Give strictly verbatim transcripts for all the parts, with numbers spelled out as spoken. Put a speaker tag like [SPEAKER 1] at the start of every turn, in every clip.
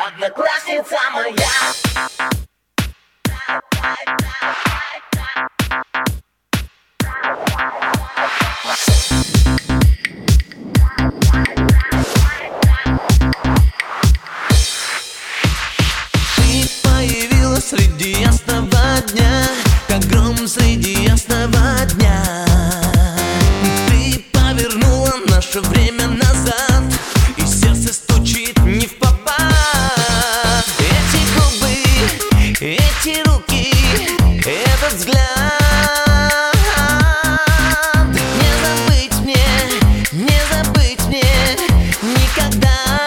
[SPEAKER 1] Одноклассница моя.
[SPEAKER 2] Ты появилась среди ясного дня, как гром среди ясного дня. Ты повернула наше время назад, и сердце стучит не впопад. Эти губы, эти руки, этот взгляд. Не забыть мне, не забыть мне никогда.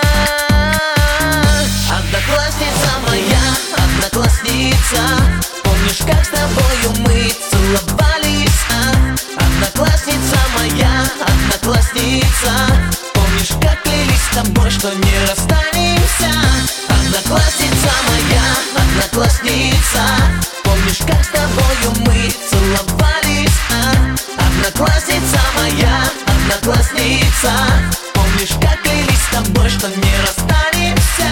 [SPEAKER 2] Одноклассница моя, одноклассница, помнишь, как с тобою мы целовались, а? Одноклассница моя, одноклассница, помнишь, как клялись с тобой, что не расстанемся? Одноклассница моя, одноклассница, помнишь, как с тобою мы целовались, а? Одноклассница моя, одноклассница, помнишь, как клялись с тобой, что не расстанемся?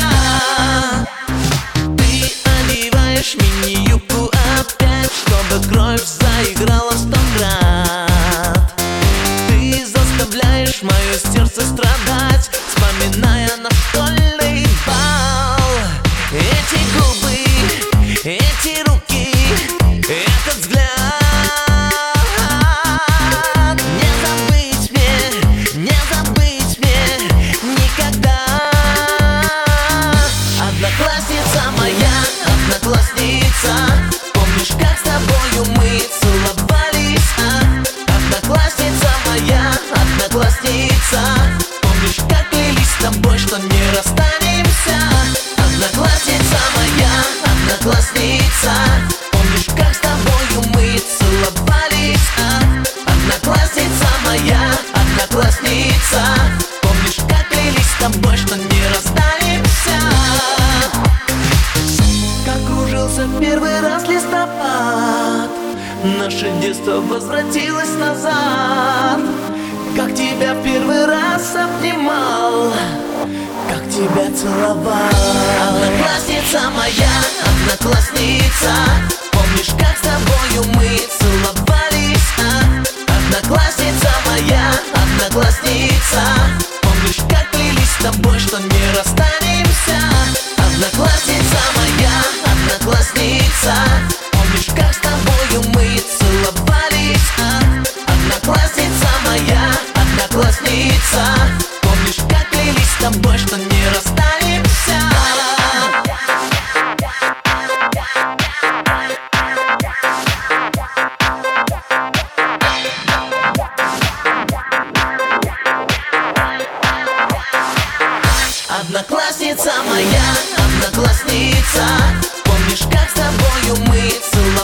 [SPEAKER 2] Ты одеваешь мини-юбку опять, чтобы кровь заиграла в сто крат. Ты заставляешь мое сердце страдать, вспоминая наш школьный бал. Эти губы, эти руки, этот взгляд. Не забыть мне, не забыть мне никогда. Одноклассница моя, одноклассница, помнишь, как с тобою мы целовались, а? Одноклассница моя, одноклассница, помнишь, как клялись с тобой, что не расстанемся? Одноклассница моя, одноклассница, помнишь, как с тобою мы целовались, а? Одноклассница моя, одноклассница, помнишь, как клялись с тобой, что не расстанемся? Как кружился в первый раз листопад, наше детство возвратилось назад. Как тебя в первый раз обнимал, как тебя целовал. Одноклассница моя, одноклассница, помнишь, как с тобою мы целовались, а? Одноклассница моя, одноклассница, помнишь, как клялись с тобой, что не расстанемся? Одноклассница моя, одноклассница, помнишь, как с тобою мы целовались, а? Одноклассница моя, одноклассница, помнишь, как клялись с тобой, что не расстанемся? Одноклассница моя, одноклассница, помнишь, как с тобою мы целовались?